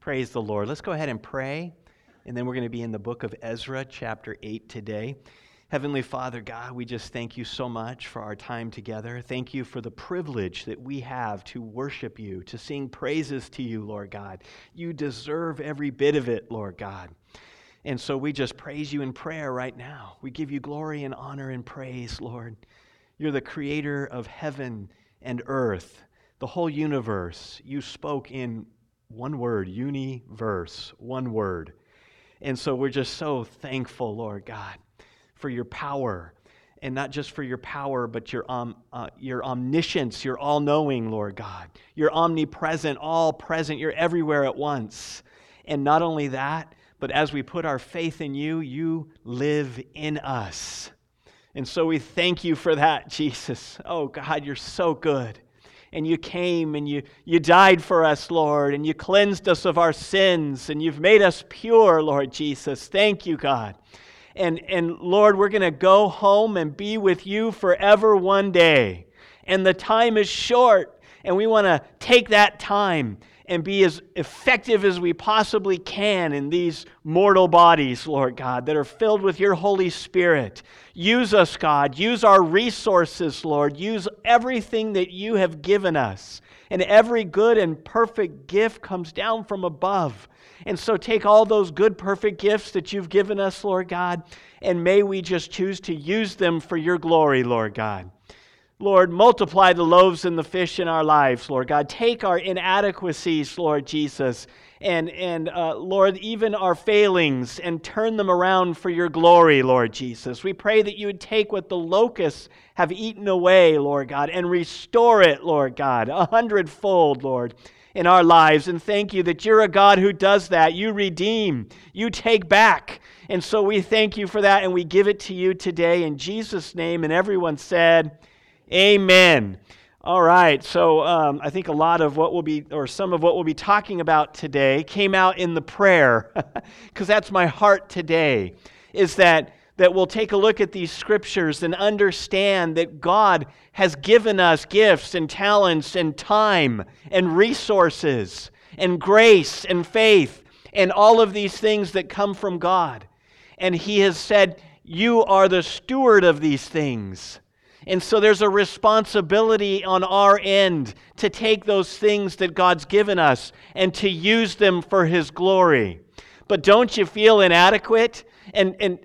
Praise the Lord. Let's go ahead and pray, and then we're going to be in the book of Ezra, chapter 8 today. Heavenly Father, God, we just thank you so much for our time together. Thank you for the privilege that we have to worship you, to sing praises to you, Lord God. You deserve every bit of it, Lord God. And so we just praise you in prayer right now. We give you glory and honor and praise, Lord. You're the creator of heaven and earth, the whole universe. You spoke in one word, universe, one word. And so we're just so thankful, Lord God, for your power. And not just for your power, but your omniscience, your all-knowing, Lord God. You're omnipresent, all-present. You're everywhere at once. And not only that, but as we put our faith in you, you live in us. And so we thank you for that, Jesus. Oh, God, you're so good. And you came and you died for us, Lord, and you cleansed us of our sins, and you've made us pure, Lord Jesus. Thank you, God. And Lord, we're going to go home and be with you forever one day. And the time is short, and we want to take that time and be as effective as we possibly can in these mortal bodies, Lord God, that are filled with your Holy Spirit. Use us, God. Use our resources, Lord. Use everything that you have given us. And every good and perfect gift comes down from above. And so take all those good, perfect gifts that you've given us, Lord God, and may we just choose to use them for your glory, Lord God. Lord, multiply the loaves and the fish in our lives, Lord God. Take our inadequacies, Lord Jesus, and Lord, even our failings, and turn them around for your glory, Lord Jesus. We pray that you would take what the locusts have eaten away, Lord God, and restore it, Lord God, 100-fold, Lord, in our lives. And thank you that you're a God who does that. You redeem, you take back. And so we thank you for that, and we give it to you today in Jesus' name. And everyone said, amen. All right, so I think a lot of what we'll be, or some of what we'll be talking about today came out in the prayer, because that's my heart today, is that we'll take a look at these scriptures and understand that God has given us gifts and talents and time and resources and grace and faith and all of these things that come from God. And He has said, you are the steward of these things. And so there's a responsibility on our end to take those things that God's given us and to use them for His glory. But don't you feel inadequate? And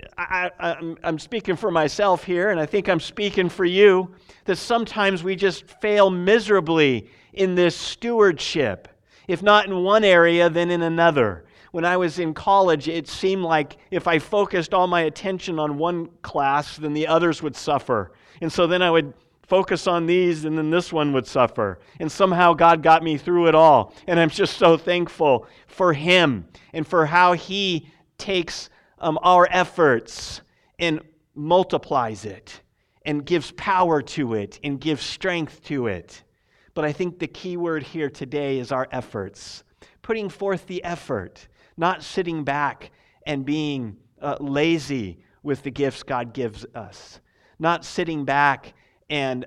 I'm speaking for myself here, and I think I'm speaking for you, that sometimes we just fail miserably in this stewardship. If not in one area, then in another. When I was in college, it seemed like if I focused all my attention on one class, then the others would suffer. And so then I would focus on these, and then this one would suffer. And somehow God got me through it all. And I'm just so thankful for Him and for how He takes our efforts and multiplies it and gives power to it and gives strength to it. But I think the key word here today is our efforts. Putting forth the effort, not sitting back and being lazy with the gifts God gives us. Not sitting back and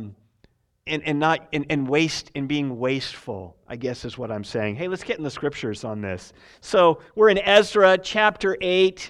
being wasteful, I guess is what I'm saying. Hey, let's get in the scriptures on this. So we're in Ezra chapter 8.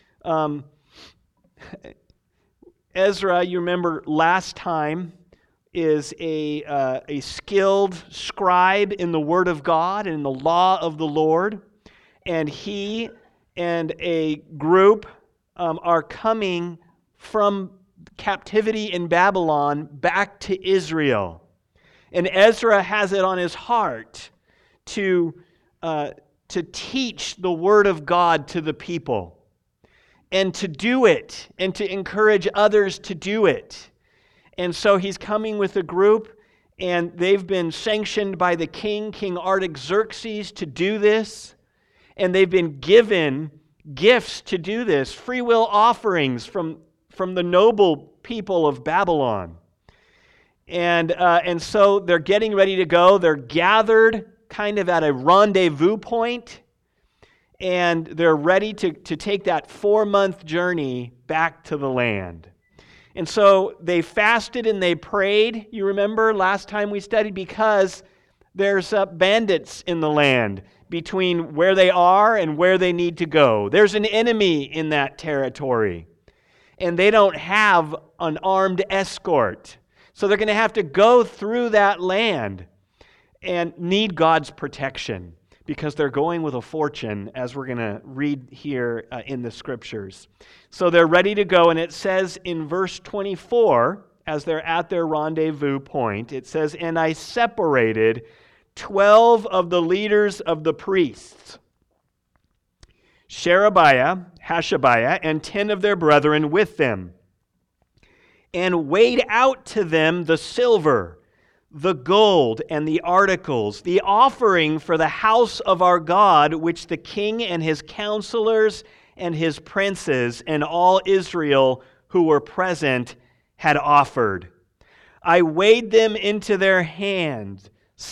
Ezra, you remember last time, is a skilled scribe in the Word of God and in the law of the Lord. And he and a group are coming from captivity in Babylon back to Israel. And Ezra has it on his heart to teach the Word of God to the people and to do it and to encourage others to do it. And so he's coming with a group, and they've been sanctioned by the king, King Artaxerxes, to do this. And they've been given gifts to do this, free will offerings from the noble people of Babylon. And so they're getting ready to go. They're gathered kind of at a rendezvous point, and they're ready to take that 4-month journey back to the land. And so they fasted and they prayed. You remember last time we studied, because there's bandits in the land. between where they are and where they need to go. There's an enemy in that territory, and they don't have an armed escort. So they're going to have to go through that land and need God's protection because they're going with a fortune, as we're going to read here in the Scriptures. So they're ready to go, and it says in verse 24, as they're at their rendezvous point, it says, "And I separated 12 of the leaders of the priests, Sherebiah, Hashabiah, and 10 of their brethren with them, and weighed out to them the silver, the gold, and the articles, the offering for the house of our God, which the king and his counselors and his princes and all Israel who were present had offered. I weighed them into their hand,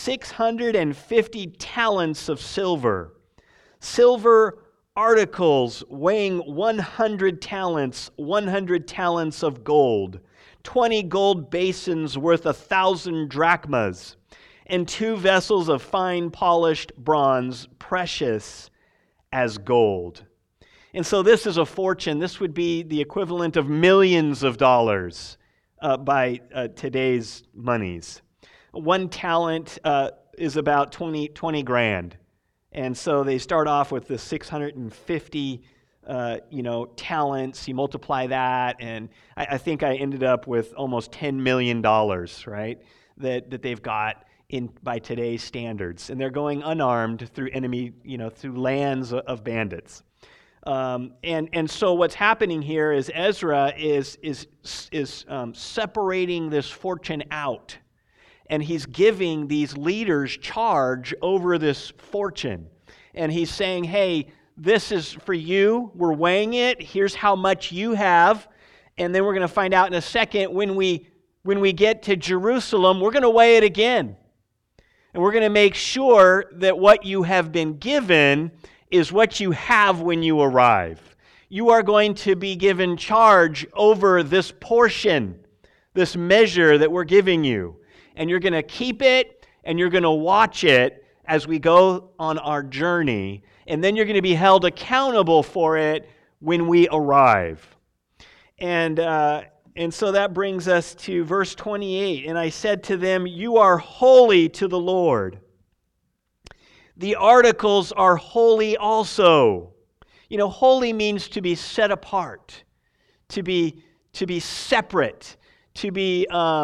650 talents of silver, silver articles weighing 100 talents, 100 talents of gold, 20 gold basins worth 1,000 drachmas, and 2 vessels of fine polished bronze, precious as gold." And so this is a fortune. This would be the equivalent of millions of dollars by today's monies. 1 talent is about 20 grand. And so they start off with the 650 talents. You multiply that, and I think I ended up with almost $10 million, right, that they've got in by today's standards. And they're going unarmed through enemy, through lands of bandits. And so what's happening here is Ezra is separating this fortune out, and he's giving these leaders charge over this fortune, and he's saying, "Hey, this is for you. We're weighing it. Here's how much you have, and then we're going to find out in a second when we get to Jerusalem, we're going to weigh it again, and we're going to make sure that what you have been given is what you have when you arrive. You are going to be given charge over this portion, this measure that we're giving you. And you're going to keep it, and you're going to watch it as we go on our journey. And then you're going to be held accountable for it when we arrive." And so that brings us to verse 28. "And I said to them, you are holy to the Lord. The articles are holy also." Holy means to be set apart, to be separate, to be,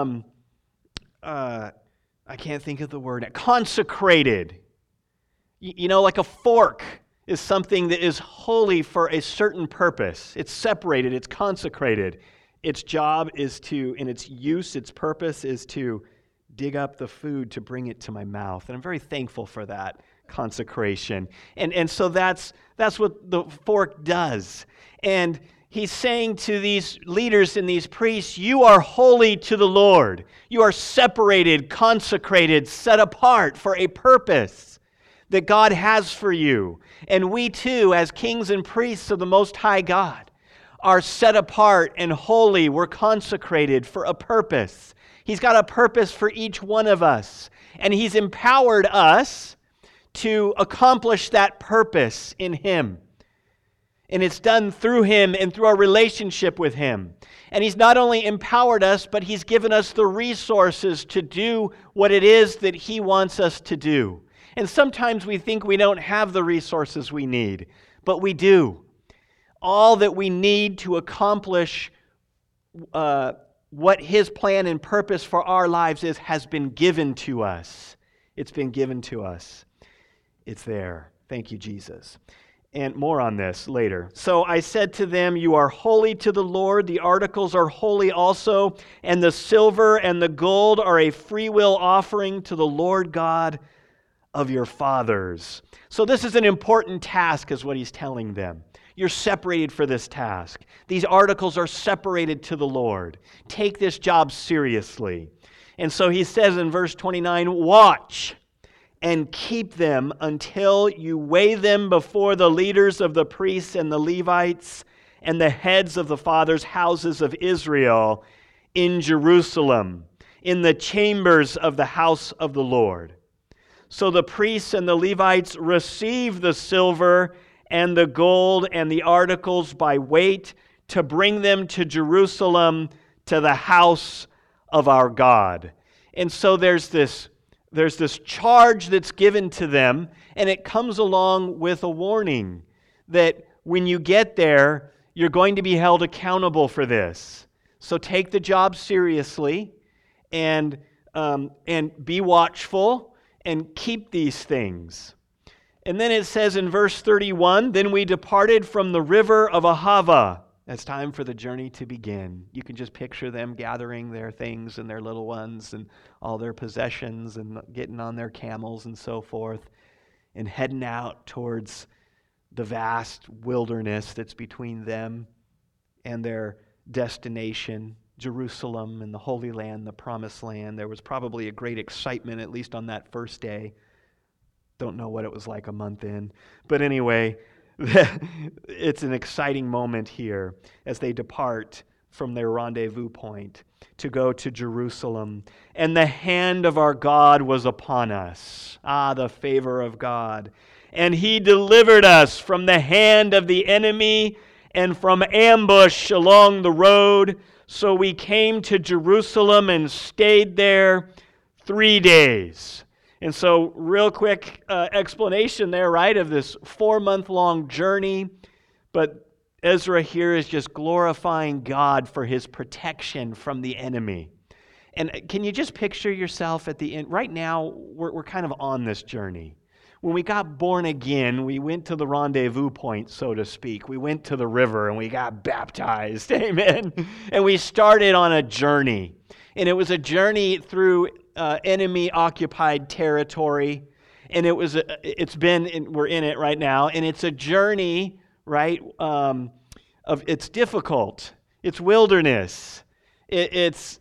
I can't think of the word, consecrated. Like a fork is something that is holy for a certain purpose. It's separated, it's consecrated. Its job is to, in its use, its purpose is to dig up the food to bring it to my mouth. And I'm very thankful for that consecration. And so that's what the fork does. And he's saying to these leaders and these priests, you are holy to the Lord. You are separated, consecrated, set apart for a purpose that God has for you. And we too, as kings and priests of the Most High God, are set apart and holy. We're consecrated for a purpose. He's got a purpose for each one of us. And He's empowered us to accomplish that purpose in Him. And it's done through Him and through our relationship with Him. And He's not only empowered us, but He's given us the resources to do what it is that He wants us to do. And sometimes we think we don't have the resources we need, but we do. All that we need to accomplish what His plan and purpose for our lives is has been given to us. It's been given to us. It's there. Thank you, Jesus. And more on this later. "So I said to them, you are holy to the Lord. The articles are holy also. And the silver and the gold are a freewill offering to the Lord God of your fathers." So this is an important task, is what he's telling them. You're separated for this task. These articles are separated to the Lord. Take this job seriously. And so he says in verse 29, "Watch and keep them until you weigh them before the leaders of the priests and the Levites and the heads of the fathers' houses of Israel in Jerusalem, in the chambers of the house of the Lord." So the priests and the Levites received the silver and the gold and the articles by weight to bring them to Jerusalem, to the house of our God. And so there's this charge that's given to them, and it comes along with a warning that when you get there, you're going to be held accountable for this. So take the job seriously and be watchful and keep these things. And then it says in verse 31, then we departed from the river of Ahava. It's time for the journey to begin. You can just picture them gathering their things and their little ones and all their possessions and getting on their camels and so forth and heading out towards the vast wilderness that's between them and their destination, Jerusalem and the Holy Land, the Promised Land. There was probably a great excitement, at least on that first day. Don't know what it was like a month in. But anyway, it's an exciting moment here as they depart from their rendezvous point to go to Jerusalem. And the hand of our God was upon us. The favor of God. And He delivered us from the hand of the enemy and from ambush along the road. So we came to Jerusalem and stayed there 3 days. And so, real quick explanation there, right, of this 4-month-long journey. But Ezra here is just glorifying God for His protection from the enemy. And can you just picture yourself at the end? Right now, we're kind of on this journey. When we got born again, we went to the rendezvous point, so to speak. We went to the river and we got baptized, amen? And we started on a journey. And it was a journey through enemy-occupied territory, and we're in it right now, and it's a journey, right? It's difficult. It's wilderness. That's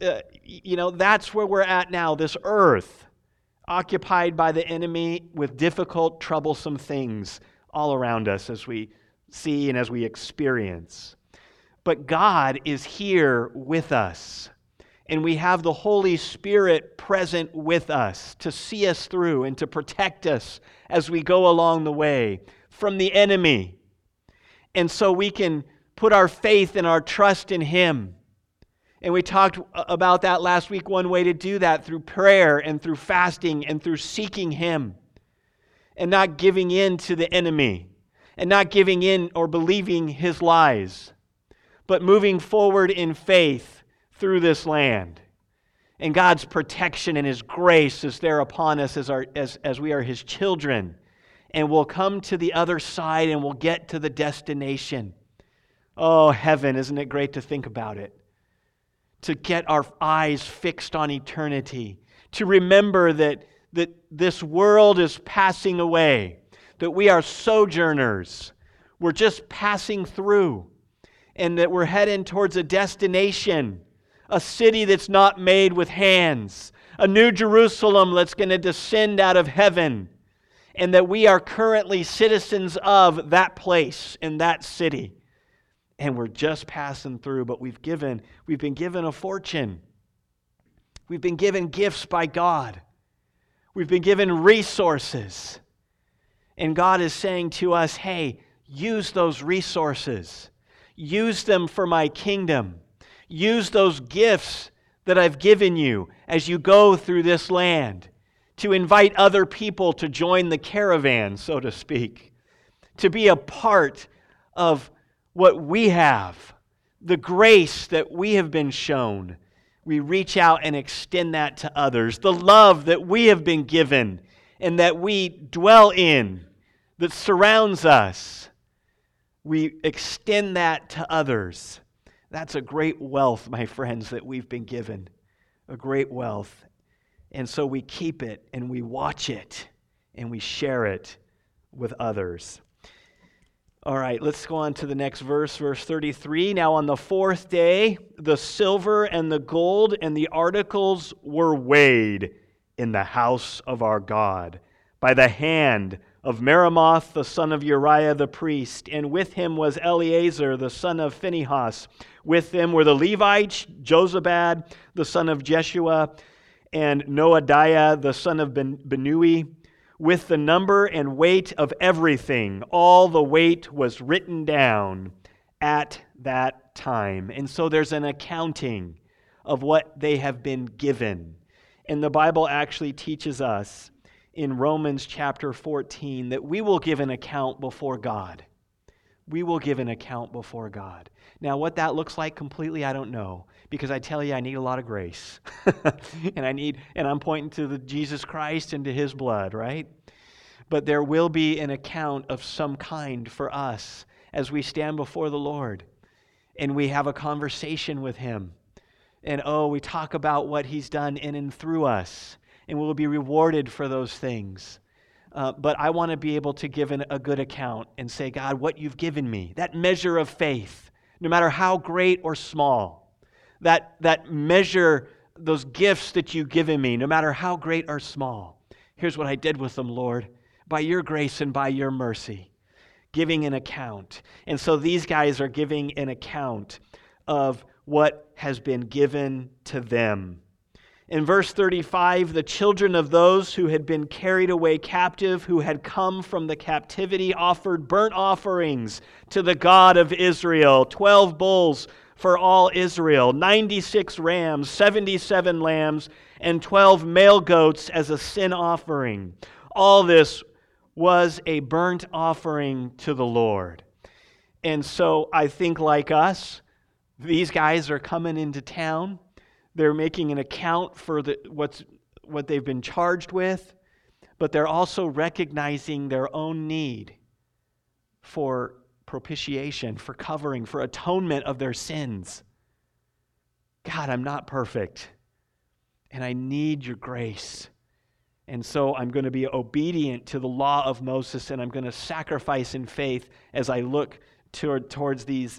where we're at now. This earth, occupied by the enemy with difficult, troublesome things all around us as we see and as we experience. But God is here with us. And we have the Holy Spirit present with us to see us through and to protect us as we go along the way from the enemy. And so we can put our faith and our trust in Him. And we talked about that last week. One way to do that through prayer and through fasting and through seeking Him and not giving in to the enemy and not giving in or believing his lies, but moving forward in faith through this land. And God's protection and His grace is there upon us as we are His children. And we'll come to the other side and we'll get to the destination. Oh, heaven, isn't it great to think about it? To get our eyes fixed on eternity. To remember that this world is passing away. That we are sojourners. We're just passing through. And that we're heading towards a destination. A city that's not made with hands. A new Jerusalem that's going to descend out of heaven. And that we are currently citizens of that place in that city. And we're just passing through, but we've been given a fortune. We've been given gifts by God. We've been given resources. And God is saying to us, hey, use those resources. Use them for my kingdom. Use those gifts that I've given you as you go through this land to invite other people to join the caravan, so to speak, to be a part of what we have, the grace that we have been shown. We reach out and extend that to others. The love that we have been given and that we dwell in, that surrounds us, we extend that to others. That's a great wealth, my friends, that we've been given. A great wealth. And so we keep it and we watch it and we share it with others. All right, let's go on to the next verse, verse 33. Now on the 4th day, the silver and the gold and the articles were weighed in the house of our God by the hand of Meremoth, the son of Uriah the priest, and with him was Eleazar, the son of Phinehas. With them were the Levites, Jozabad, the son of Jeshua, and Noadiah, the son of Benui. with the number and weight of everything. All the weight was written down at that time. And so there's an accounting of what they have been given. And the Bible actually teaches us in Romans chapter 14 that we will give an account before God. We will give an account before God. Now, what that looks like completely, I don't know, because I tell you, I need a lot of grace. and I'm pointing to the Jesus Christ and to His blood, right? But there will be an account of some kind for us as we stand before the Lord and we have a conversation with Him. And we talk about what He's done in and through us, and we'll be rewarded for those things. But I want to be able to give a good account and say, God, what you've given me, that measure of faith, no matter how great or small, that measure, those gifts that you've given me, no matter how great or small, here's what I did with them, Lord, by your grace and by your mercy, giving an account. And so these guys are giving an account of what has been given to them. In verse 35, the children of those who had been carried away captive, who had come from the captivity, offered burnt offerings to the God of Israel, 12 bulls for all Israel, 96 rams, 77 lambs, and 12 male goats as a sin offering. All this was a burnt offering to the Lord. And so I think like us, these guys are coming into town. They're making an account for what they've been charged with, but they're also recognizing their own need for propitiation, for covering, for atonement of their sins. God, I'm not perfect, and I need your grace. And so I'm going to be obedient to the law of Moses, and I'm going to sacrifice in faith as I look towards these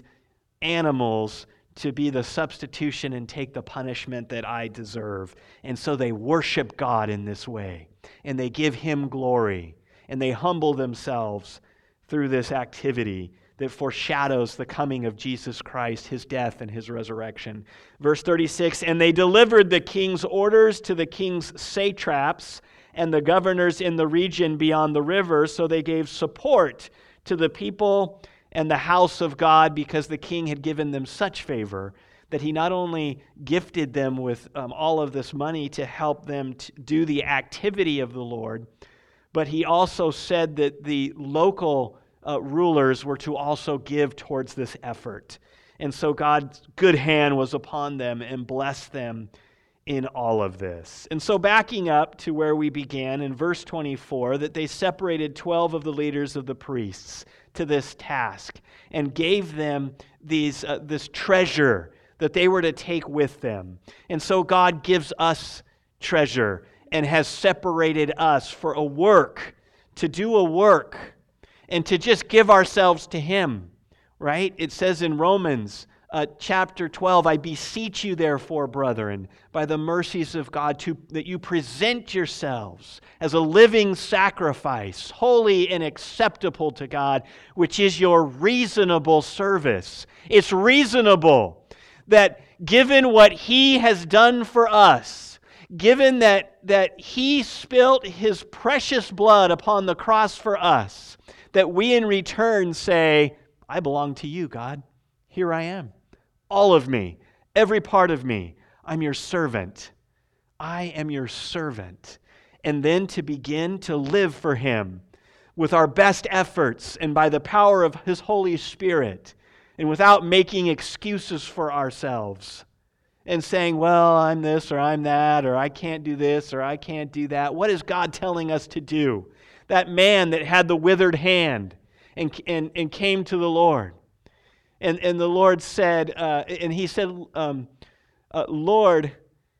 animals to be the substitution and take the punishment that I deserve. And so they worship God in this way, and they give Him glory, and they humble themselves through this activity that foreshadows the coming of Jesus Christ, His death and His resurrection. Verse 36, and they delivered the king's orders to the king's satraps and the governors in the region beyond the river, so they gave support to the people and the house of God, because the king had given them such favor that he not only gifted them with all of this money to help them to do the activity of the Lord, but he also said that the local rulers were to also give towards this effort. And so God's good hand was upon them and blessed them in all of this. And so backing up to where we began in verse 24, that they separated 12 of the leaders of the priests to this task and gave them this treasure that they were to take with them. And so God gives us treasure and has separated us for a work, to do a work, and to just give ourselves to Him, right? It says in Romans chapter 12, I beseech you therefore, brethren, by the mercies of God, that you present yourselves as a living sacrifice, holy and acceptable to God, which is your reasonable service. It's reasonable that given what He has done for us, given that He spilt His precious blood upon the cross for us, that we in return say, I belong to you, God. Here I am. All of me, every part of me, I'm your servant. I am your servant. And then to begin to live for Him with our best efforts and by the power of His Holy Spirit, and without making excuses for ourselves and saying, well, I'm this or I'm that, or I can't do this or I can't do that. What is God telling us to do? That man that had the withered hand and came to the Lord. And the Lord said, and he said, Lord,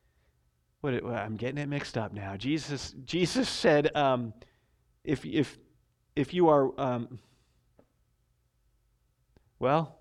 I'm getting it mixed up now. Jesus said, if you are, well,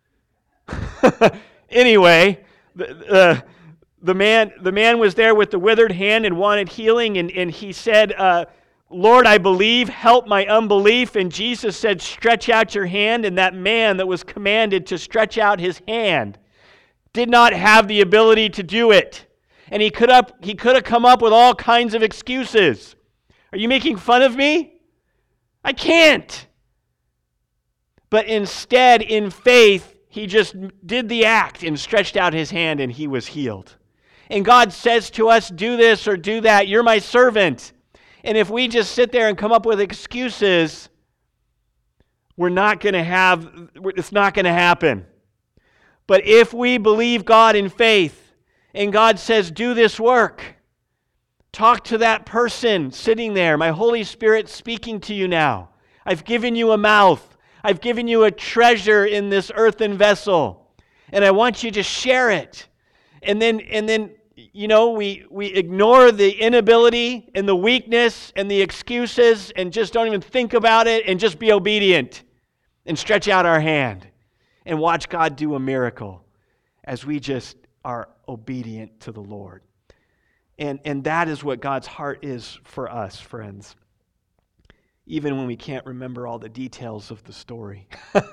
anyway, the man was there with the withered hand and wanted healing, and he said, Lord, I believe, help my unbelief. And Jesus said, stretch out your hand. And that man that was commanded to stretch out his hand did not have the ability to do it. And he could have come up with all kinds of excuses. Are you making fun of me? I can't. But instead, in faith, he just did the act and stretched out his hand and he was healed. And God says to us, do this or do that. You're my servant. And if we just sit there and come up with excuses, it's not going to happen. But if we believe God in faith and God says, do this work, talk to that person sitting there. My Holy Spirit speaking to you now. I've given you a mouth. I've given you a treasure in this earthen vessel. And I want you to share it. And then we ignore the inability and the weakness and the excuses and just don't even think about it and just be obedient and stretch out our hand and watch God do a miracle as we just are obedient to the Lord. And that is what God's heart is for us, friends. Even when we can't remember all the details of the story.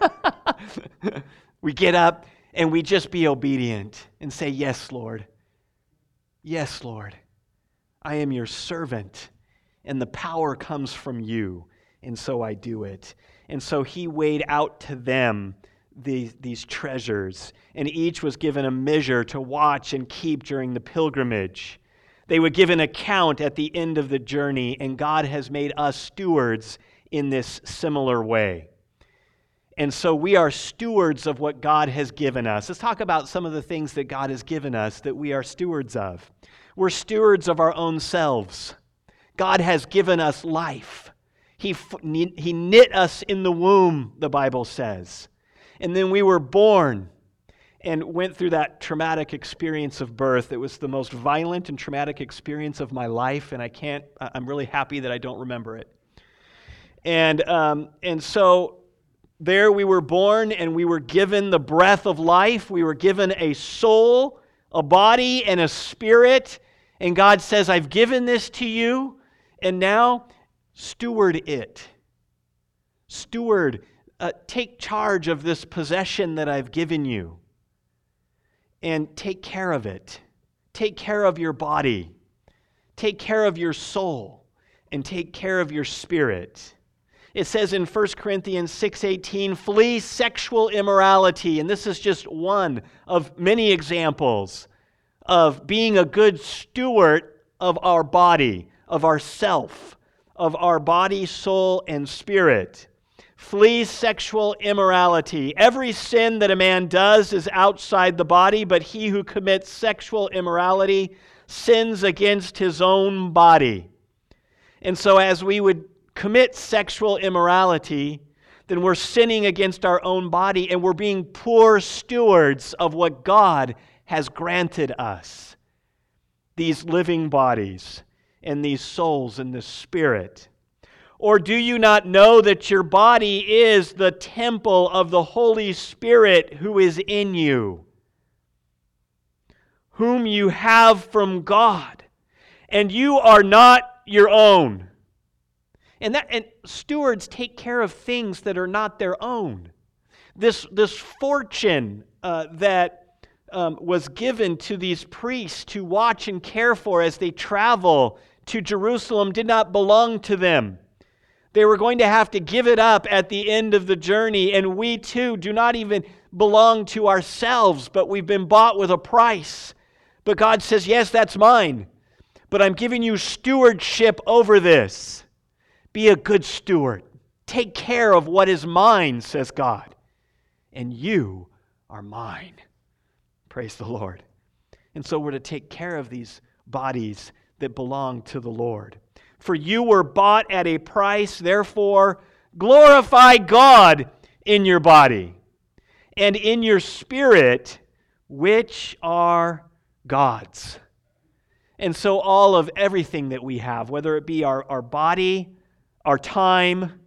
We get up and we just be obedient and say, yes, Lord. Yes, Lord. I am your servant, and the power comes from you, and so I do it. And so he weighed out to them these treasures, and each was given a measure to watch and keep during the pilgrimage. They would give an account at the end of the journey, and God has made us stewards in this similar way. And so we are stewards of what God has given us. Let's talk about some of the things that God has given us that we are stewards of. We're stewards of our own selves. God has given us life. He knit us in the womb, the Bible says. And then we were born and went through that traumatic experience of birth. It was the most violent and traumatic experience of my life, and I'm really happy that I don't remember it. And so there we were born, and we were given the breath of life. We were given a soul, a body, and a spirit. And God says, I've given this to you, and now steward it. Take charge of this possession that I've given you. And take care of it. Take care of your body. Take care of your soul. And take care of your spirit. It says in 1 Corinthians 6:18, flee sexual immorality. And this is just one of many examples of being a good steward of our body, of ourself, of our body, soul, and spirit. Flee sexual immorality. Every sin that a man does is outside the body, but he who commits sexual immorality sins against his own body. And so as we would commit sexual immorality, then we're sinning against our own body, and we're being poor stewards of what God has granted us. These living bodies and these souls and the spirit. Or do you not know that your body is the temple of the Holy Spirit who is in you, whom you have from God, and you are not your own? And stewards take care of things that are not their own. This fortune that was given to these priests to watch and care for as they travel to Jerusalem did not belong to them. They were going to have to give it up at the end of the journey, and we too do not even belong to ourselves, but we've been bought with a price. But God says, yes, that's mine, but I'm giving you stewardship over this. Be a good steward. Take care of what is mine, says God, and you are mine. Praise the Lord. And so we're to take care of these bodies that belong to the Lord. For you were bought at a price, therefore glorify God in your body and in your spirit, which are God's. And so all of everything that we have, whether it be our body, our time,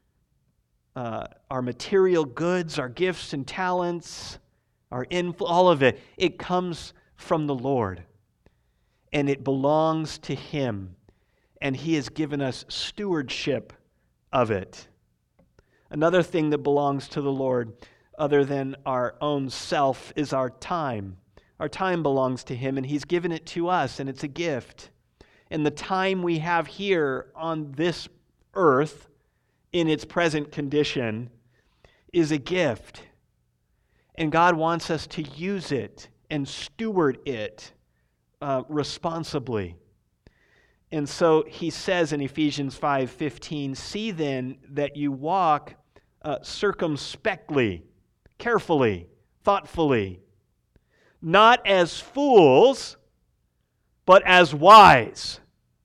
our material goods, our gifts and talents, all of it, it comes from the Lord. And it belongs to Him. And He has given us stewardship of it. Another thing that belongs to the Lord, other than our own self, is our time. Our time belongs to Him, and He's given it to us, and it's a gift. And the time we have here on this earth in its present condition is a gift. And God wants us to use it and steward it responsibly. And so he says in Ephesians 5:15, "See then that you walk circumspectly, carefully, thoughtfully, not as fools, but as wise,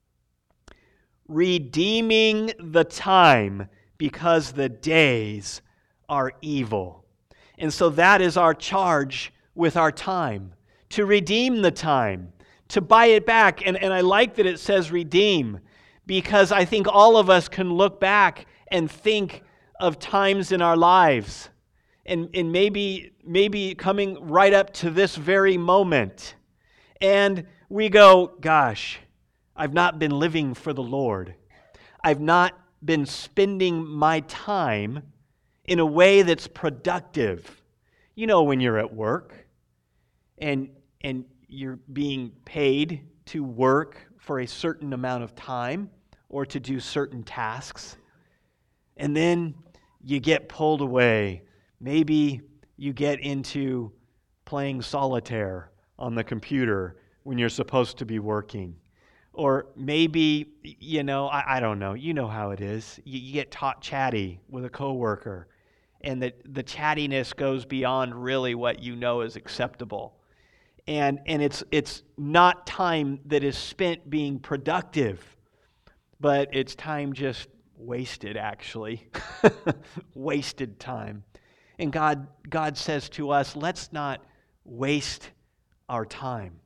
redeeming the time because the days are evil." And so that is our charge with our time, to redeem the time, to buy it back. And I like that it says redeem, because I think all of us can look back and think of times in our lives, and maybe coming right up to this very moment, and we go, gosh, I've not been living for the Lord. I've not been spending my time in a way that's productive. You know, when you're at work and you're being paid to work for a certain amount of time or to do certain tasks, and then you get pulled away. Maybe you get into playing solitaire on the computer when you're supposed to be working. Or maybe, I don't know. You know how it is. You get chatty with a coworker, and the chattiness goes beyond really what you know is acceptable. And it's not time that is spent being productive, but it's time just wasted, actually. Wasted time. And God says to us, let's not waste our time.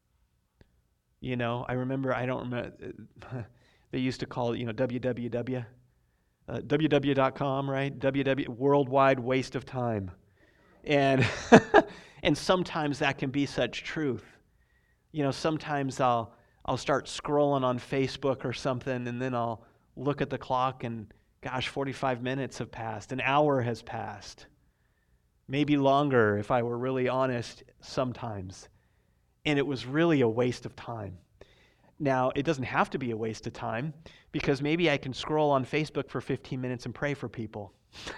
I remember, they used to call it, www. www.com, right? Worldwide waste of time. And and sometimes that can be such truth. Sometimes I'll start scrolling on Facebook or something, and then I'll look at the clock and, gosh, 45 minutes have passed. An hour has passed. Maybe longer if I were really honest sometimes. And it was really a waste of time. Now, it doesn't have to be a waste of time, because maybe I can scroll on Facebook for 15 minutes and pray for people.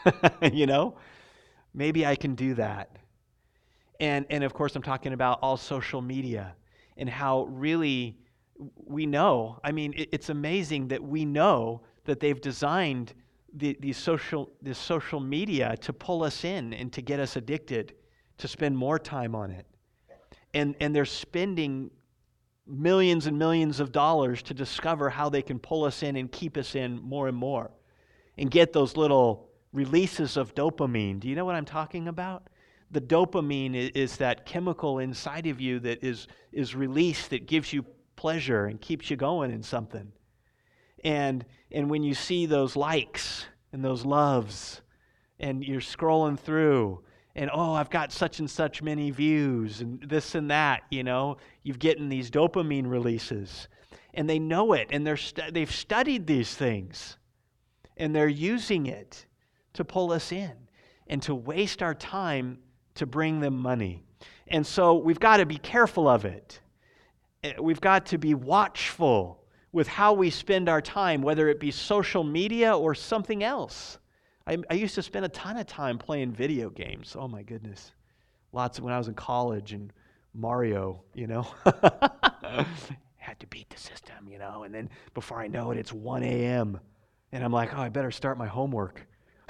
Maybe I can do that. And of course, I'm talking about all social media and how really we know. I mean, it's amazing that we know that they've designed this social media to pull us in and to get us addicted, to spend more time on it. And they're spending millions and millions of dollars to discover how they can pull us in and keep us in more and more and get those little releases of dopamine. Do you know what I'm talking about? The dopamine is that chemical inside of you that is released, that gives you pleasure and keeps you going in something. And when you see those likes and those loves, and you're scrolling through, and I've got such and such many views, and this and that, you've getting these dopamine releases, and they know it, and they've studied these things, and they're using it to pull us in and to waste our time to bring them money. And so we've got to be careful of it. We've got to be watchful with how we spend our time, whether it be social media or something else. I used to spend a ton of time playing video games. Oh my goodness. Lots when I was in college, and Mario, had to beat the system, and then before I know it, it's 1 a.m. And I'm like, I better start my homework.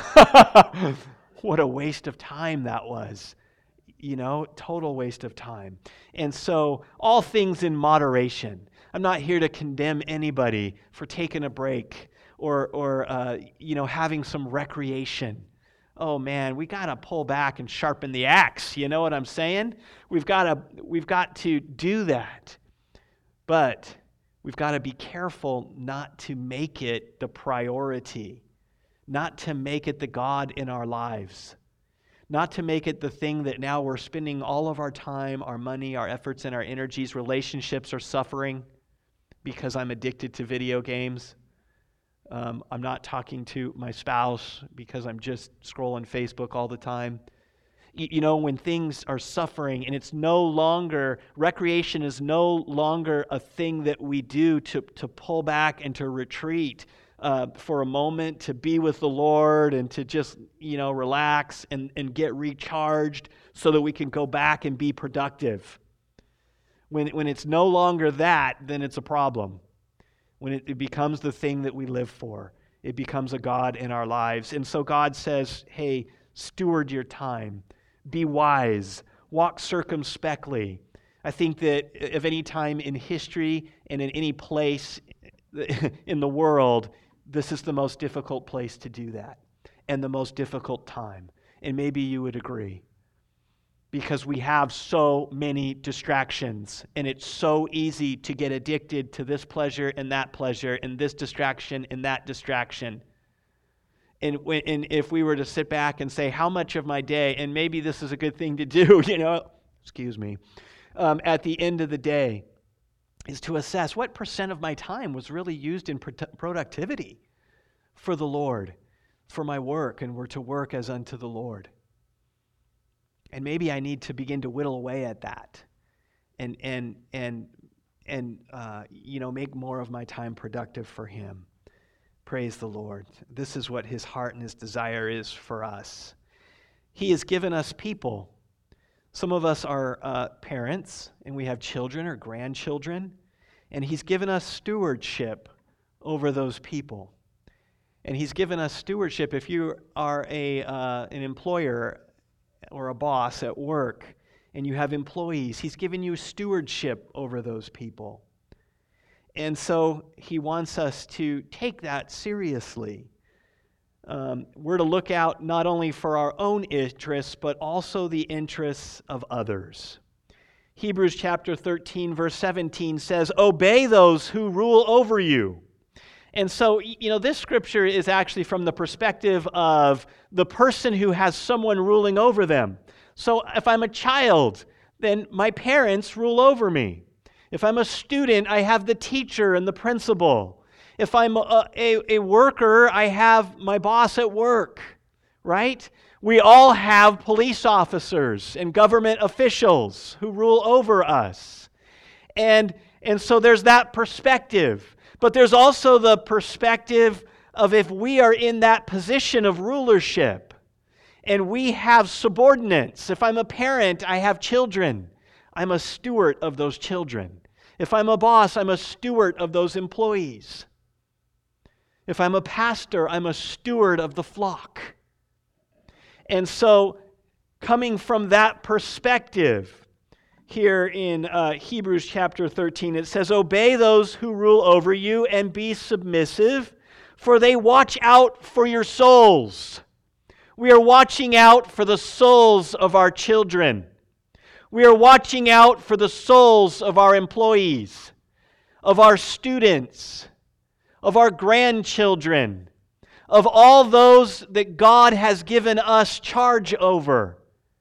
What a waste of time that was. Total waste of time. And so, all things in moderation. I'm not here to condemn anybody for taking a break or having some recreation. Oh man, we got to pull back and sharpen the axe. You know what I'm saying? We've got to do that. But we've got to be careful not to make it the priority, not to make it the God in our lives. Not to make it the thing that now we're spending all of our time, our money, our efforts, and our energies. Relationships are suffering because I'm addicted to video games. I'm not talking to my spouse because I'm just scrolling Facebook all the time. when things are suffering and it's no longer, recreation is no longer a thing that we do to pull back and to retreat for a moment, to be with the Lord and to just, relax and get recharged so that we can go back and be productive. When it's no longer that, then it's a problem. When it becomes the thing that we live for, it becomes a God in our lives. And so God says, hey, steward your time. Be wise. Walk circumspectly. I think that if any time in history and in any place in the world, this is the most difficult place to do that and the most difficult time. And maybe you would agree. Because we have so many distractions, and it's so easy to get addicted to this pleasure and this distraction and that distraction. And if we were to sit back and say, how much of my day, and maybe this is a good thing to do, at the end of the day, is to assess what % of my time was really used in productivity for the Lord, for my work, and were to work as unto the Lord. And maybe I need to begin to whittle away at that and make more of my time productive for Him. Praise the Lord. This is what His heart and His desire is for us. He has given us people. Some of us are parents, and we have children or grandchildren, and He's given us stewardship over those people. And He's given us stewardship. If you are an employer or a boss at work, and you have employees, He's given you stewardship over those people. And so He wants us to take that seriously. We're to look out not only for our own interests, but also the interests of others. Hebrews chapter 13, verse 17 says, "Obey those who rule over you." And so, this scripture is actually from the perspective of the person who has someone ruling over them. So if I'm a child, then my parents rule over me. If I'm a student, I have the teacher and the principal. If I'm a worker, I have my boss at work, right? We all have police officers and government officials who rule over us. And so there's that perspective. But there's also the perspective of if we are in that position of rulership and we have subordinates. If I'm a parent, I have children. I'm a steward of those children. If I'm a boss, I'm a steward of those employees. If I'm a pastor, I'm a steward of the flock. And so, coming from that perspective, here in Hebrews chapter 13, it says, "Obey those who rule over you and be submissive, for they watch out for your souls." We are watching out for the souls of our children. We are watching out for the souls of our employees, of our students, of our grandchildren, of all those that God has given us charge over.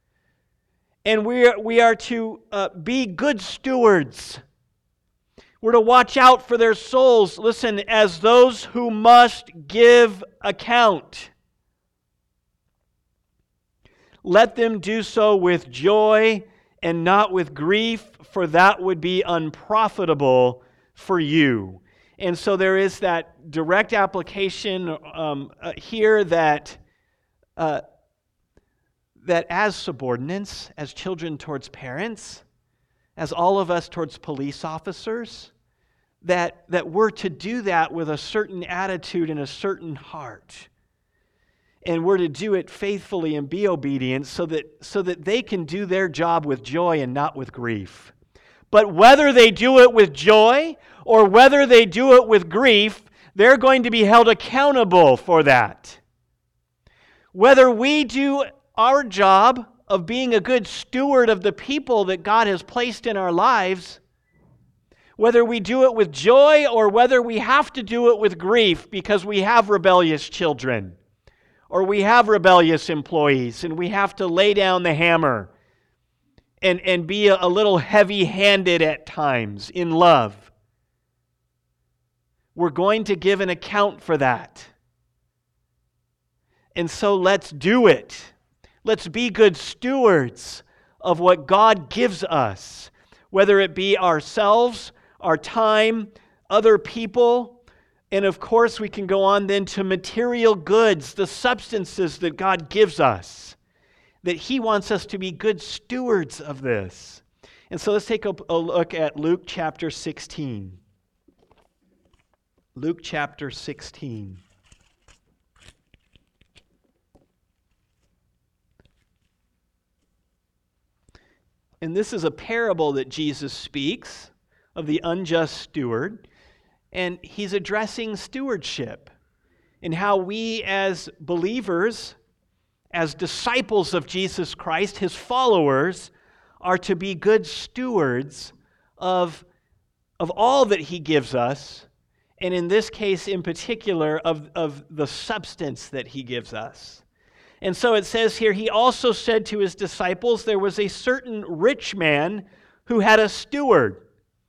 And we are to be good stewards. We're to watch out for their souls, listen, as those who must give account. Let them do so with joy and not with grief, for that would be unprofitable for you. And so there is that direct application here that as subordinates, as children towards parents, as all of us towards police officers, that we're to do that with a certain attitude and a certain heart. And we're to do it faithfully and be obedient so that they can do their job with joy and not with grief. But whether they do it with joy or whether they do it with grief, they're going to be held accountable for that. Whether we do our job of being a good steward of the people that God has placed in our lives, whether we do it with joy or whether we have to do it with grief because we have rebellious children or we have rebellious employees and we have to lay down the hammer and be a little heavy-handed at times in love. We're going to give an account for that. And so let's do it. Let's be good stewards of what God gives us, whether it be ourselves, our time, other people, and of course we can go on then to material goods, the substances that God gives us, that He wants us to be good stewards of this. And so let's take a look at Luke chapter 16. Luke chapter 16. And this is a parable that Jesus speaks of the unjust steward. And He's addressing stewardship and how we as believers, as disciples of Jesus Christ, His followers, are to be good stewards of all that He gives us, and in this case in particular of the substance that He gives us. And so it says here, He also said to His disciples, there was a certain rich man who had a steward.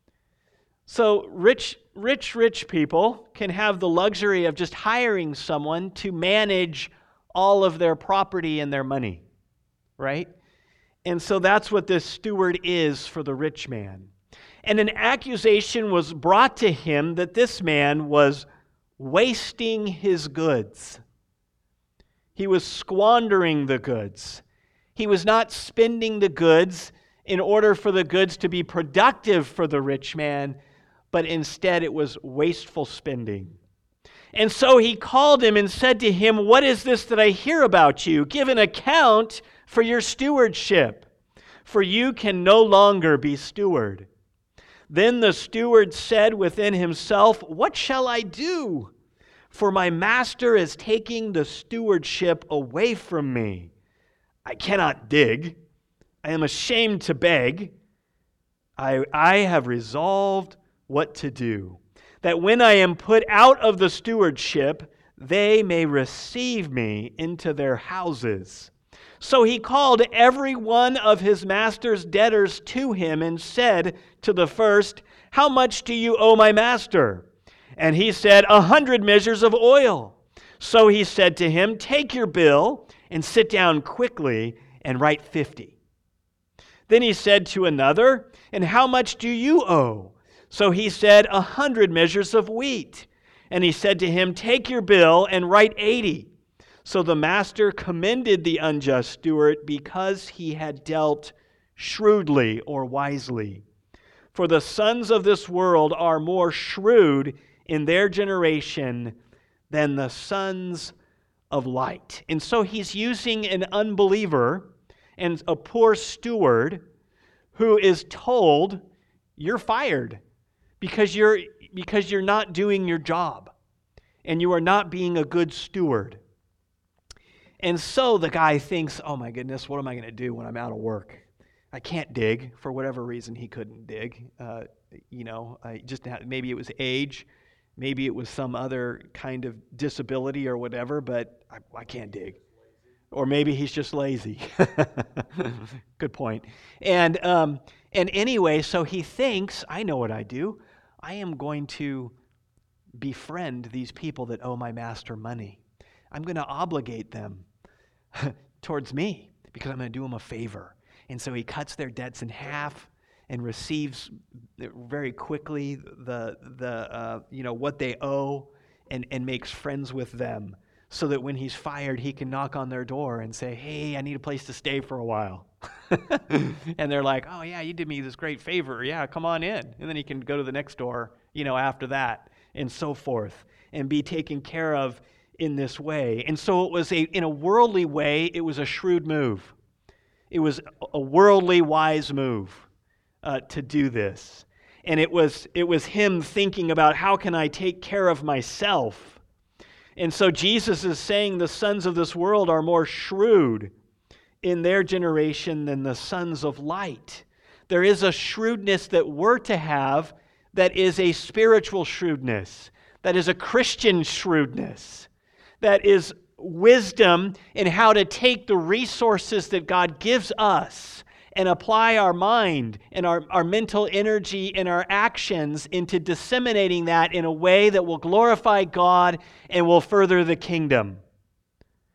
So rich people can have the luxury of just hiring someone to manage all of their property and their money, right? And so that's what this steward is for the rich man. And an accusation was brought to him that this man was wasting his goods. He was squandering the goods. He was not spending the goods in order for the goods to be productive for the rich man, but instead it was wasteful spending. And so he called him and said to him, "What is this that I hear about you? Give an account for your stewardship, for you can no longer be steward." Then the steward said within himself, "What shall I do? For my master is taking the stewardship away from me. I cannot dig. I am ashamed to beg. I have resolved what to do, that when I am put out of the stewardship, they may receive me into their houses." So he called every one of his master's debtors to him and said to the first, "How much do you owe my master?" And he said, 100 measures of oil. So he said to him, "Take your bill and sit down quickly and write 50. Then he said to another, "And how much do you owe?" So he said, 100 measures of wheat. And he said to him, "Take your bill and write 80. So the master commended the unjust steward because he had dealt shrewdly or wisely. For the sons of this world are more shrewd in their generation than the sons of light." And so he's using an unbeliever and a poor steward who is told, "You're fired because you're not doing your job and you are not being a good steward." And so the guy thinks, "Oh my goodness, what am I going to do when I'm out of work? I can't dig." For whatever reason, he couldn't dig. Maybe it was age, maybe it was some other kind of disability or whatever, but I can't dig. Or maybe he's just lazy. Good point. And anyway, so he thinks, "I know what I do. I am going to befriend these people that owe my master money. I'm going to obligate them towards me because I'm going to do them a favor." And so he cuts their debts in half and receives very quickly what they owe and makes friends with them so that when he's fired, he can knock on their door and say, "Hey, I need a place to stay for a while." And they're like, "Oh yeah, you did me this great favor. Yeah, come on in." And then he can go to the next door, after that and so forth and be taken care of in this way. And so it was in a worldly way, it was a shrewd move. It was a worldly wise move to do this. And it was him thinking about, how can I take care of myself? And so Jesus is saying the sons of this world are more shrewd in their generation than the sons of light. There is a shrewdness that we're to have that is a spiritual shrewdness, that is a Christian shrewdness, that is wisdom in how to take the resources that God gives us and apply our mind and our mental energy and our actions into disseminating that in a way that will glorify God and will further the kingdom.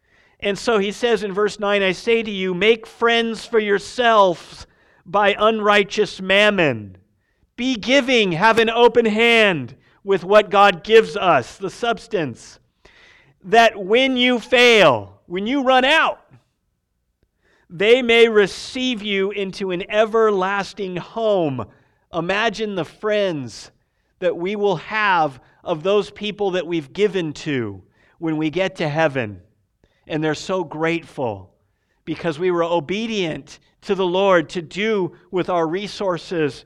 And so he says in verse 9, I say to you, make friends for yourselves by unrighteous mammon. Be giving, have an open hand with what God gives us, the substance, that when you fail, when you run out, they may receive you into an everlasting home. Imagine the friends that we will have of those people that we've given to when we get to heaven. And they're so grateful because we were obedient to the Lord to do with our resources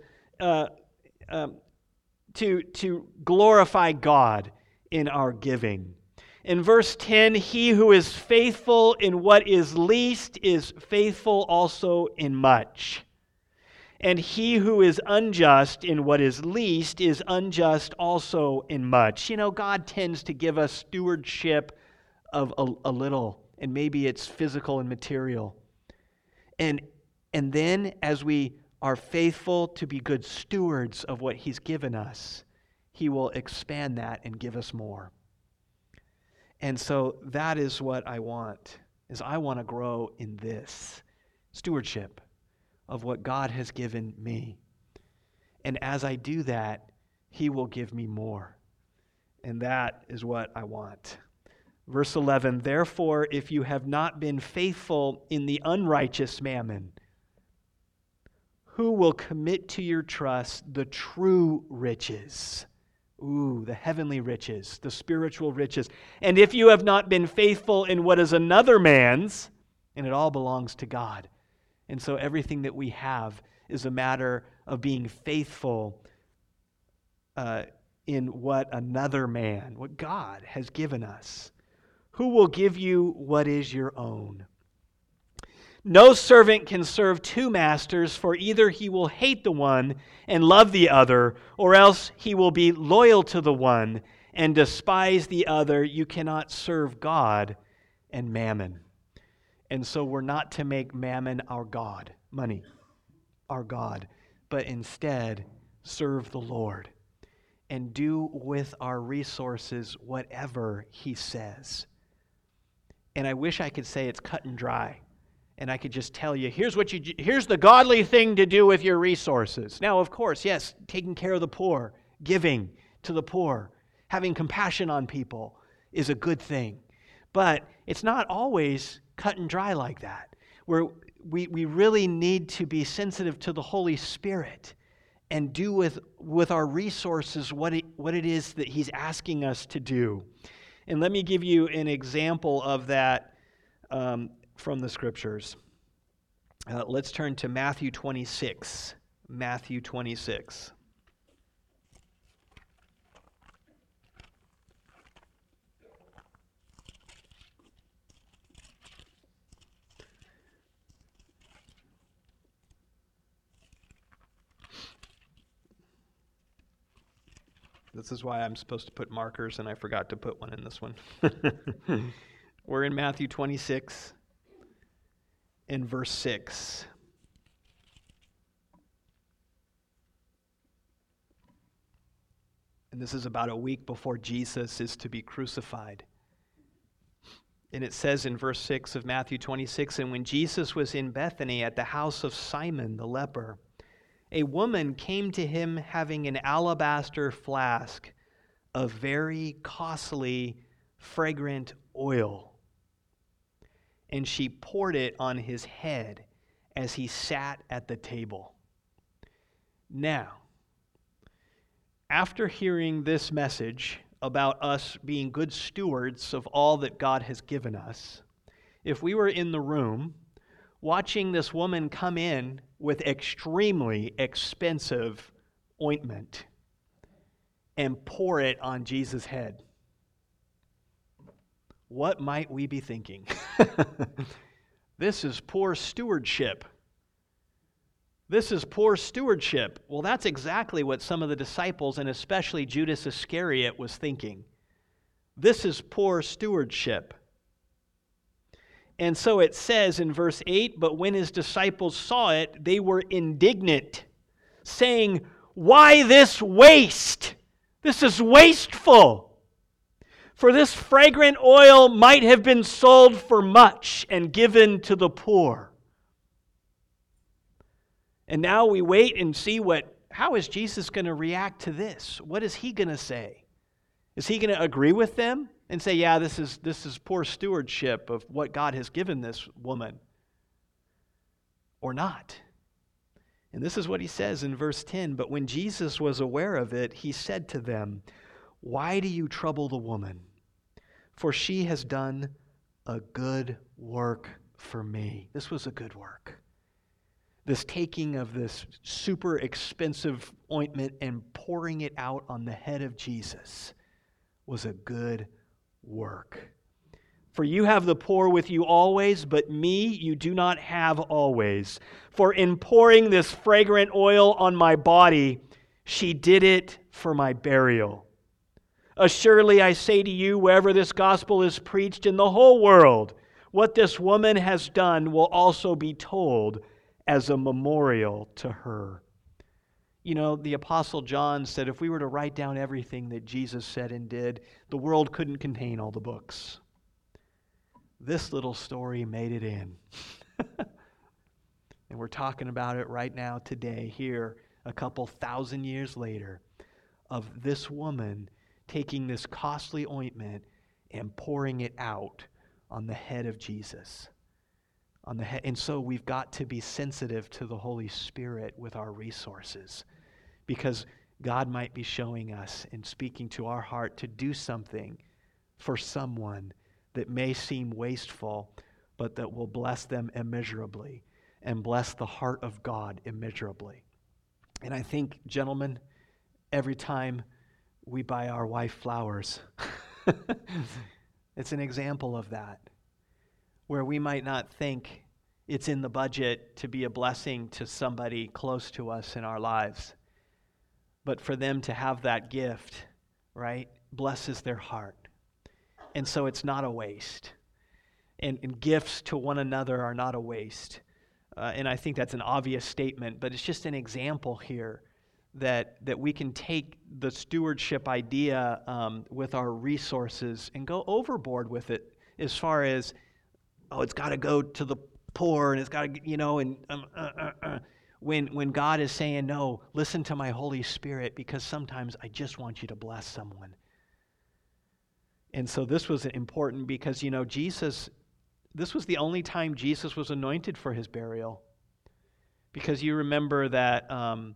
to glorify God in our giving. In verse 10, he who is faithful in what is least is faithful also in much. And he who is unjust in what is least is unjust also in much. You know, God tends to give us stewardship of a little, and maybe it's physical and material. And then as we are faithful to be good stewards of what He's given us, He will expand that and give us more. And so that is what I want, is I want to grow in this stewardship of what God has given me. And as I do that, He will give me more. And that is what I want. Verse 11, therefore, if you have not been faithful in the unrighteous mammon, who will commit to your trust the true riches? Ooh, the heavenly riches, the spiritual riches. And if you have not been faithful in what is another man's, and it all belongs to God. And so everything that we have is a matter of being faithful in what another man, what God has given us. Who will give you what is your own? No servant can serve two masters, for either he will hate the one and love the other, or else he will be loyal to the one and despise the other. You cannot serve God and mammon. And so we're not to make mammon our God, money, our God, but instead serve the Lord and do with our resources whatever He says. And I wish I could say it's cut and dry. And I could just tell you, here's the godly thing to do with your resources. Now, of course, yes, taking care of the poor, giving to the poor, having compassion on people is a good thing. But it's not always cut and dry like that. We really need to be sensitive to the Holy Spirit and do with our resources what it is that He's asking us to do. And let me give you an example of that from the Scriptures. Let's turn to Matthew 26. Matthew 26. This is why I'm supposed to put markers, and I forgot to put one in this one. We're in Matthew 26, in verse 6. And this is about a week before Jesus is to be crucified. And it says in verse 6 of Matthew 26, and when Jesus was in Bethany at the house of Simon the leper, a woman came to him having an alabaster flask of very costly, fragrant oil. And she poured it on his head as he sat at the table. Now, after hearing this message about us being good stewards of all that God has given us, if we were in the room watching this woman come in with extremely expensive ointment and pour it on Jesus' head, what might we be thinking? This is poor stewardship. This is poor stewardship. Well, that's exactly what some of the disciples, and especially Judas Iscariot, was thinking. This is poor stewardship. And so it says in verse 8, but when his disciples saw it, they were indignant, saying, why this waste? This is wasteful. For this fragrant oil might have been sold for much and given to the poor. And now we wait and see how is Jesus going to react to this? What is he going to say? Is he going to agree with them and say, yeah, this is poor stewardship of what God has given this woman? Or not? And this is what he says in verse 10. But when Jesus was aware of it, he said to them, "Why do you trouble the woman? For she has done a good work for me." This was a good work. This taking of this super expensive ointment and pouring it out on the head of Jesus was a good work. For you have the poor with you always, but me you do not have always. For in pouring this fragrant oil on my body, she did it for my burial. Assuredly, I say to you, wherever this gospel is preached in the whole world, what this woman has done will also be told as a memorial to her. You know, the Apostle John said if we were to write down everything that Jesus said and did, the world couldn't contain all the books. This little story made it in. And we're talking about it right now today, here, a couple thousand years later, of this woman taking this costly ointment and pouring it out on the head of Jesus. And so we've got to be sensitive to the Holy Spirit with our resources, because God might be showing us and speaking to our heart to do something for someone that may seem wasteful, but that will bless them immeasurably and bless the heart of God immeasurably. And I think, gentlemen, every time we buy our wife flowers, it's an example of that, where we might not think it's in the budget to be a blessing to somebody close to us in our lives. But for them to have that gift, right, blesses their heart. And so it's not a waste. And gifts to one another are not a waste. And I think that's an obvious statement, but it's just an example here that we can take the stewardship idea with our resources and go overboard with it as far as, it's got to go to the poor and it's got to, when God is saying, no, listen to my Holy Spirit, because sometimes I just want you to bless someone. And so this was important because, Jesus, this was the only time Jesus was anointed for his burial. Because you remember that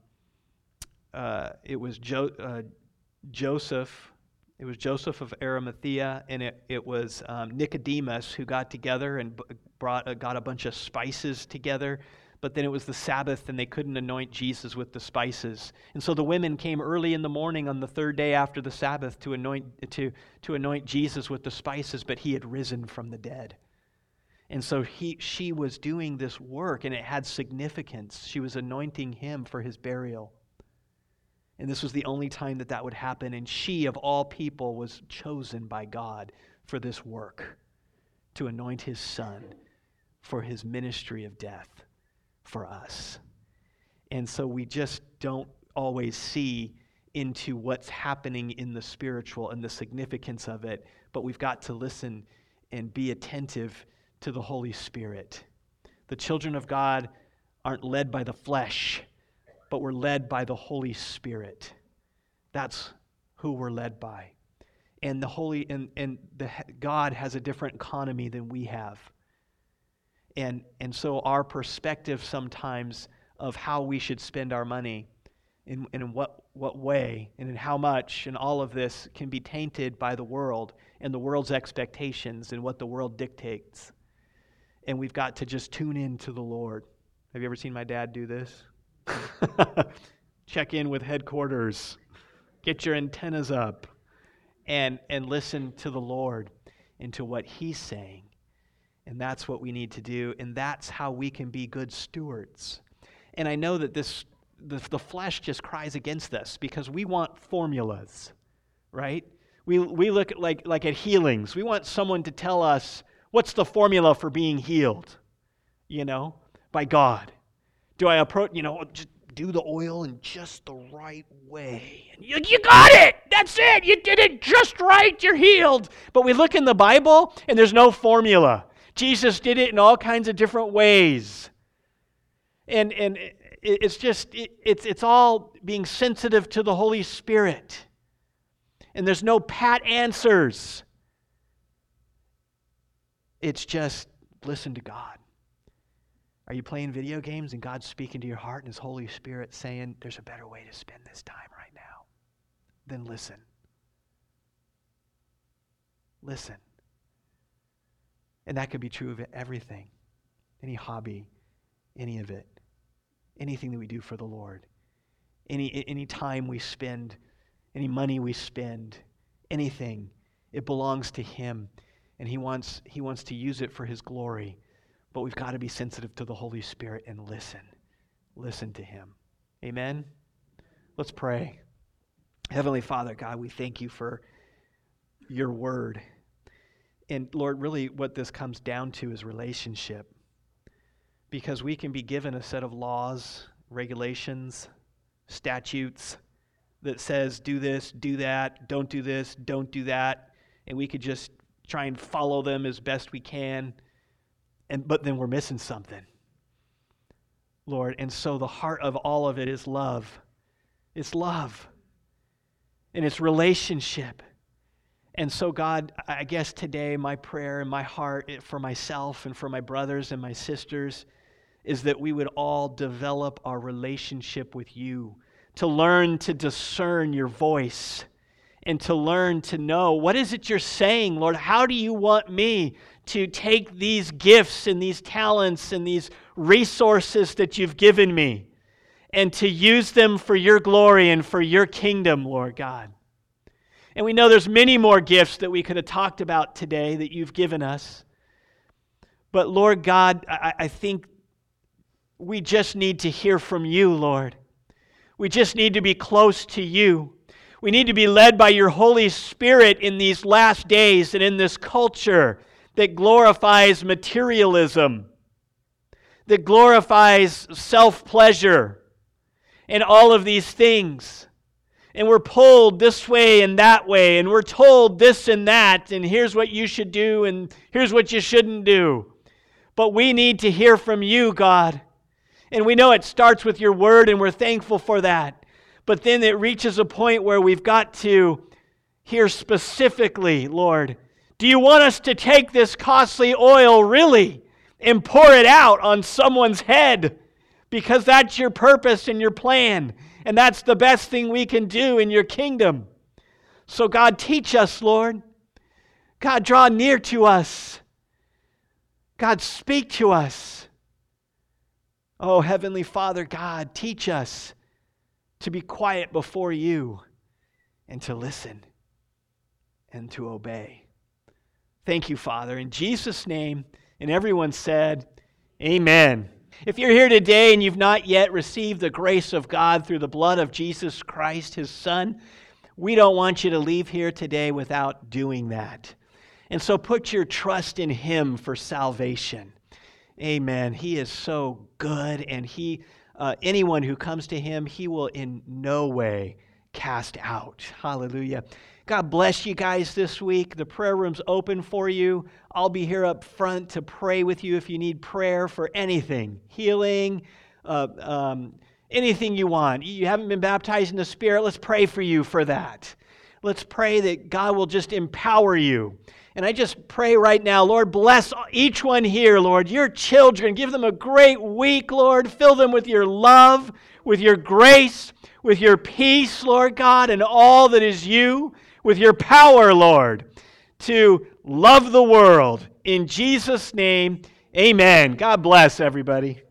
it was Joseph. It was Joseph of Arimathea, and it was Nicodemus who got together and got a bunch of spices together. But then it was the Sabbath, and they couldn't anoint Jesus with the spices. And so the women came early in the morning on the third day after the Sabbath to anoint Jesus with the spices, but he had risen from the dead. And so she was doing this work, and it had significance. She was anointing him for his burial. And this was the only time that would happen. And she, of all people, was chosen by God for this work, to anoint his son for his ministry of death for us. And so we just don't always see into what's happening in the spiritual and the significance of it, but we've got to listen and be attentive to the Holy Spirit. The children of God aren't led by the flesh, but we're led by the Holy Spirit. That's who we're led by. And God has a different economy than we have. And so our perspective sometimes of how we should spend our money, and in what way, and in how much, and all of this can be tainted by the world and the world's expectations and what the world dictates. And we've got to just tune in to the Lord. Have you ever seen my dad do this? Check in with headquarters. Get your antennas up and listen to the Lord and to what he's saying. And that's what we need to do, and that's how we can be good stewards. And I know that the flesh just cries against us because we want formulas, right? We look at like at healings. We want someone to tell us what's the formula for being healed, by God. Do I approach, just do the oil in just the right way. And you got it! That's it! You did it just right! You're healed! But we look in the Bible, and there's no formula. Jesus did it in all kinds of different ways. And it's all being sensitive to the Holy Spirit. And there's no pat answers. It's just listen to God. Are you playing video games and God's speaking to your heart and His Holy Spirit saying, there's a better way to spend this time right now? Then listen. Listen. And that could be true of everything. Any hobby, any of it. Anything that we do for the Lord. Any time we spend, any money we spend, anything, it belongs to Him. And He wants to use it for His glory. But we've got to be sensitive to the Holy Spirit and listen. Listen to Him. Amen? Let's pray. Heavenly Father, God, we thank You for Your Word. And Lord, really what this comes down to is relationship. Because we can be given a set of laws, regulations, statutes that says do this, do that, don't do this, don't do that. And we could just try and follow them as best we can. But then we're missing something, Lord. And so the heart of all of it is love. It's love. And it's relationship. And so, God, I guess today my prayer and my heart for myself and for my brothers and my sisters is that we would all develop our relationship with You, to learn to discern Your voice and to learn to know, what is it You're saying, Lord? How do You want me to take these gifts and these talents and these resources that You've given me and to use them for Your glory and for Your kingdom, Lord God? And we know there's many more gifts that we could have talked about today that You've given us. But Lord God, I think we just need to hear from You, Lord. We just need to be close to You. We need to be led by Your Holy Spirit in these last days and in this culture that glorifies materialism, that glorifies self-pleasure, and all of these things. And we're pulled this way and that way, and we're told this and that, and here's what you should do, and here's what you shouldn't do. But we need to hear from You, God. And we know it starts with Your Word, and we're thankful for that. But then it reaches a point where we've got to hear specifically, Lord, do You want us to take this costly oil really and pour it out on someone's head? Because that's Your purpose and Your plan. And that's the best thing we can do in Your kingdom. So God, teach us, Lord. God, draw near to us. God, speak to us. Oh, Heavenly Father, God, teach us to be quiet before You and to listen and to obey. Thank You, Father. In Jesus' name, and everyone said, amen. If you're here today and you've not yet received the grace of God through the blood of Jesus Christ, His Son, we don't want you to leave here today without doing that. And so put your trust in Him for salvation. Amen. He is so good, and anyone who comes to Him, He will in no way cast out. Hallelujah. God bless you guys this week. The prayer room's open for you. I'll be here up front to pray with you if you need prayer for anything, healing, anything you want. You haven't been baptized in the Spirit, let's pray for you for that. Let's pray that God will just empower you. And I just pray right now, Lord, bless each one here, Lord, Your children. Give them a great week, Lord. Fill them with Your love, with Your grace, with Your peace, Lord God, and all that is You, with Your power, Lord, to love the world. In Jesus' name, amen. God bless everybody.